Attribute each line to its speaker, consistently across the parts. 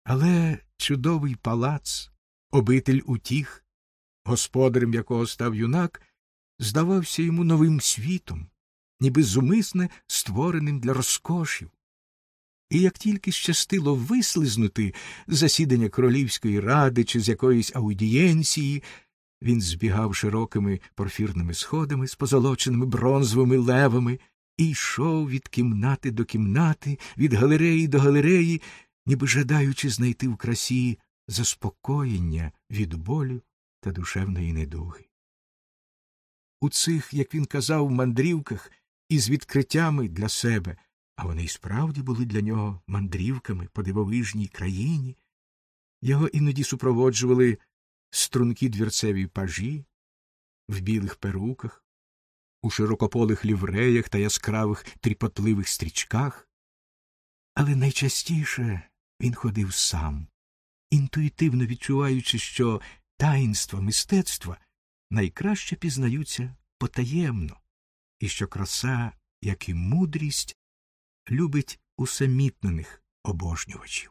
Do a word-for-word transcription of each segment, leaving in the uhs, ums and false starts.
Speaker 1: Але чудовий палац, обитель утіх, господарем якого став юнак, здавався йому новим світом, ніби зумисне створеним для розкошів. І як тільки щастило вислизнути з засідання королівської ради чи з якоїсь аудієнції, він збігав широкими порфірними сходами з позолоченими бронзовими левами і йшов від кімнати до кімнати, від галереї до галереї, ніби жадаючи знайти в красі заспокоєння від болю та душевної недуги. У цих, як він казав, мандрівках із відкриттями для себе, а вони й справді були для нього мандрівками по дивовижній країні, його іноді супроводжували стрункі двірцеві пажі в білих перуках, у широкополих лівреях та яскравих тріпотливих стрічках. Але найчастіше він ходив сам, інтуїтивно відчуваючи, що таїнства мистецтва найкраще пізнаються потаємно, і що краса, як і мудрість, любить усамітнених обожнювачів.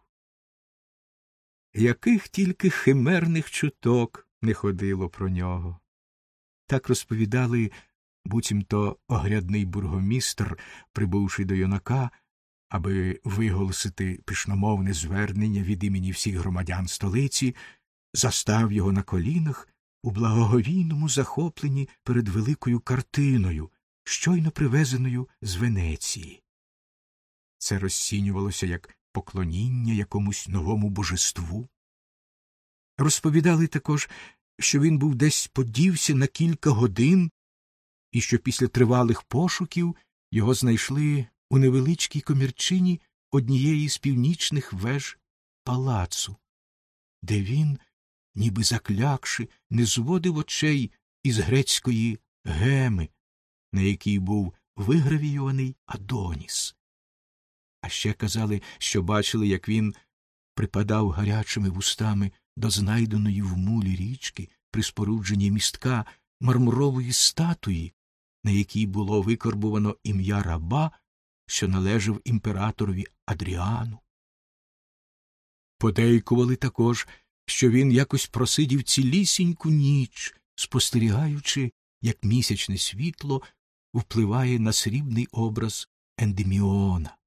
Speaker 1: Яких тільки химерних чуток не ходило про нього. Так розповідали буцімто огрядний бургомістр, прибувши до юнака, аби виголосити пишномовне звернення від імені всіх громадян столиці, застав його на колінах у благоговійному захопленні перед великою картиною, щойно привезеною з Венеції. Це розцінювалося як поклоніння якомусь новому божеству. Розповідали також, що він був десь подівся на кілька годин, і що після тривалих пошуків його знайшли у невеличкій комірчині однієї з північних веж палацу, де він, ніби заклякши, не зводив очей із грецької геми, на якій був вигравійований Адоніс. А ще казали, що бачили, як він припадав гарячими вустами до знайденої в мулі річки при спорудженні містка мармурової статуї, на якій було викарбувано ім'я раба, що належав імператорові Адріану. Подейкували також, що він якось просидів цілісіньку ніч, спостерігаючи, як місячне світло впливає на срібний образ Ендеміона.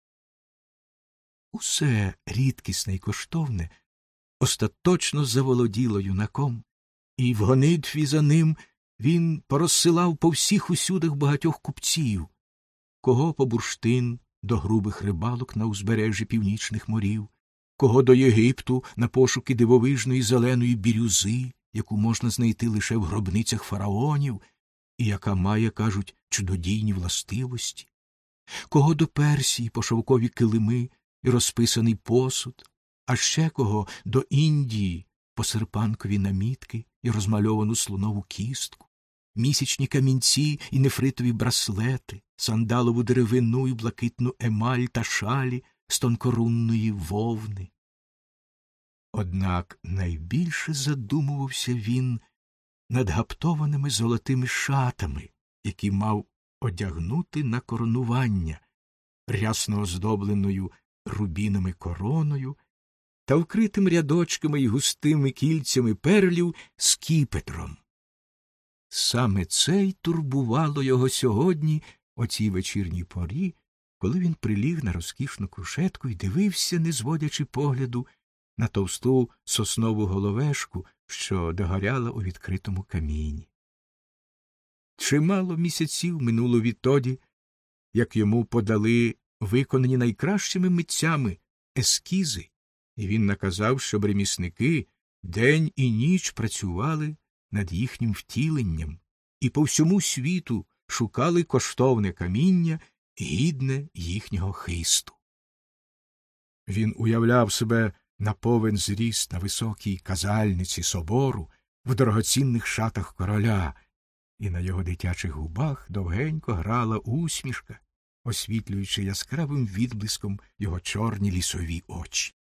Speaker 1: Усе рідкісне й коштовне остаточно заволоділо юнаком, і в гонитві за ним він порозсилав по всіх усюдах багатьох купців, кого по бурштин до грубих рибалок на узбережжі північних морів, кого до Єгипту на пошуки дивовижної зеленої бірюзи, яку можна знайти лише в гробницях фараонів, і яка має, кажуть, чудодійні властивості, кого до Персії по шовкові килими і розписаний посуд, а ще кого до Індії по серпанкові намітки і розмальовану слонову кістку, місячні камінці і нефритові браслети, сандалову деревину і блакитну емаль та шалі з тонкорунної вовни. Однак найбільше задумувався він над гаптованими золотими шатами, які мав одягнути на коронування, рясно оздобленою рубінами короною та вкритим рядочками й густими кільцями перлів скіпетром. Саме це й турбувало його сьогодні о цій вечірній порі, коли він приліг на розкішну кушетку і дивився, не зводячи погляду, на товсту соснову головешку, що догоряла у відкритому каміні. Чимало місяців минуло відтоді, як йому подали виконані найкращими митцями ескізи, і він наказав, щоб ремісники день і ніч працювали над їхнім втіленням і по всьому світу шукали коштовне каміння, гідне їхнього хисту. Він уявляв себе на повен зріст на високій казальниці собору в дорогоцінних шатах короля, і на його дитячих губах довгенько грала усмішка, освітлюючи яскравим відблиском його чорні лісові очі.